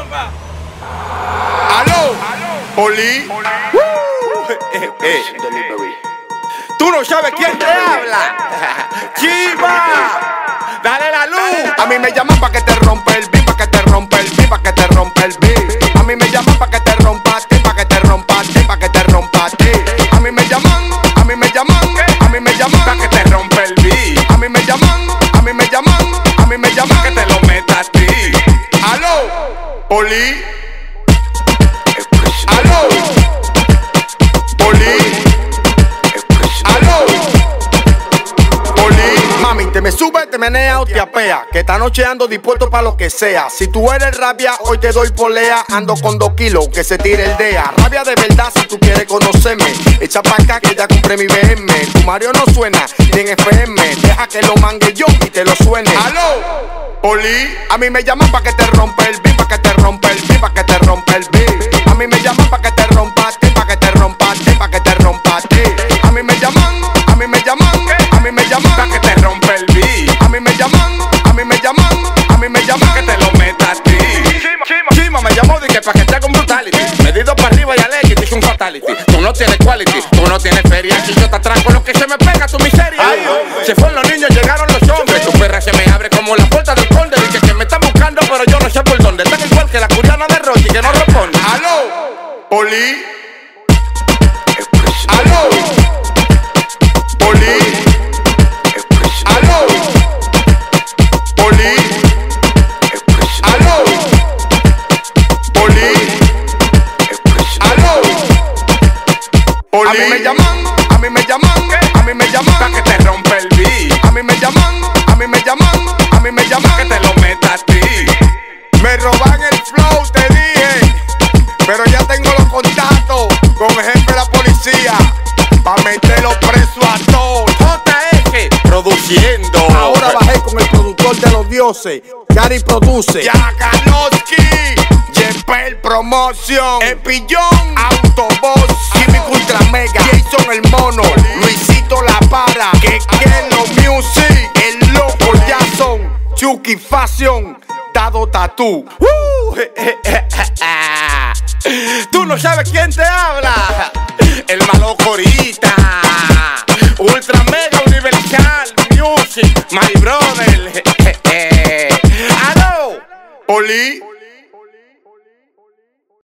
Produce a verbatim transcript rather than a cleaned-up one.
Aló, Poli. Uh, eh, eh. Tú no sabes quién te habla. Chiva, dale la luz. A mí me llaman pa' que te rompa el beat, pa' que te rompa el beat, pa' que te rompa el beat. A mí me llaman pa' que te rompa a ti, pa' que te rompa a ti, pa' que te rompa a ti. A mí me llaman, a mí me llaman, a mí me llaman pa' que te rompa el beat. A mí me llaman, a mí me llaman, a mí me llaman que te lo meta a ti. Aló, Poli. Aló, Poli. Aló, Poli. Mami, te me sube, te menea o te apea, que esta noche ando dispuesto pa' lo que sea. Si tú eres rabia, hoy te doy polea. Ando con dos kilos, que se tire el dea. Rabia de verdad si tú quieres conocerme. Echa pa' acá que ya compré mi B M. Tu Mario no suena, ni en F M. Deja que lo mangue yo y te lo suene. Aló, Poli. A mí me llaman pa' que te rompa el beat, pa' que te rompa el beat, pa' que te rompa el beat. A mí me llaman pa' que te rompa a ti, pa' que te rompa a ti, pa' que te rompa a ti. A mí me llaman, a mí me llaman, a mí me llaman pa' que te rompa el beat. A mí me llaman, a mí me llaman, a mí me llaman que te lo meta a ti. Chima me llamó de que pa' que te haga un brutality. Medido para arriba y alegre, te hizo un fatality. Tú no tienes quality, tú no tienes feria. Aquí yo te atraco lo que se me pega tu miseria. Se fueron los niños, llegaron los hombres. Tu perra se me abre como la puerta del conde. Dice que me están buscando, pero yo no sé por dónde. Están igual que la curiana de Rochi que no responde. Aló, Poli. Aló, Poli. Aló, Poli. Aló, Poli. Aló, Poli. A mí me llaman, a mí me llaman, a mí me llaman pa' que te rompa el beat. A mí me llaman, a mí me llaman, a mí me llaman que te lo meta a ti. Me roban el flow, te dije, pero ya tengo los contactos con el jefe de la policía pa' meterlo preso a todos. J F produciendo. Ahora bajé con el productor de los dioses, Gary produce. Yaganowski, Yepel Promotion, El Pillón, Autoboss, Químico Ultra Mega, Jason el Mono, Luisito La Para, que Kelo Music, El Loco Jason, Chucky Fashion, Dado Tattoo. Uh, Tú no sabes quién te habla. El malo Corita, Ultra Mega Universal Music, My Brother. Aló, Poli.